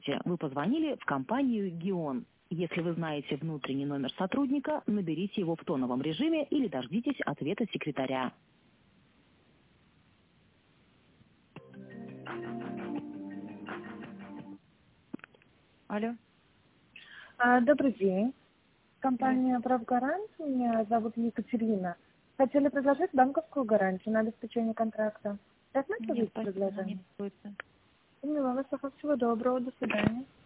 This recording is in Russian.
Вы позвонили в компанию «Гион». Если вы знаете внутренний номер сотрудника, наберите его в тоновом режиме или дождитесь ответа секретаря. Алло. Добрый день. Компания «Правгарант». Меня зовут Екатерина. Хотели предложить банковскую гарантию на обеспечение контракта. Рассматриваете предложение? Поняла вас. Всего доброго. До свидания.